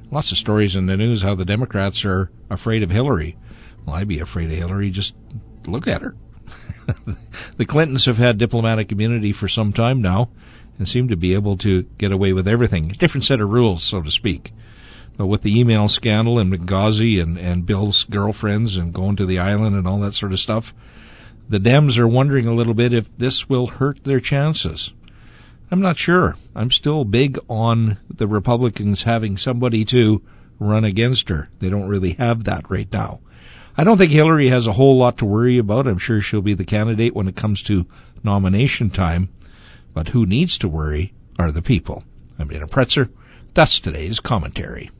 Lots of stories in the news how the Democrats are afraid of Hillary. Well, I'd be afraid of Hillary. Just look at her. The Clintons have had diplomatic immunity for some time now and seem to be able to get away with everything. A different set of rules, so to speak. But with the email scandal and Benghazi and Bill's girlfriends and going to the island and all that sort of stuff, the Dems are wondering a little bit if this will hurt their chances. I'm not sure. I'm still big on the Republicans having somebody to run against her. They don't really have that right now. I don't think Hillary has a whole lot to worry about. I'm sure she'll be the candidate when it comes to nomination time. But who needs to worry are the people. I'm Dana Pretzer. That's today's commentary.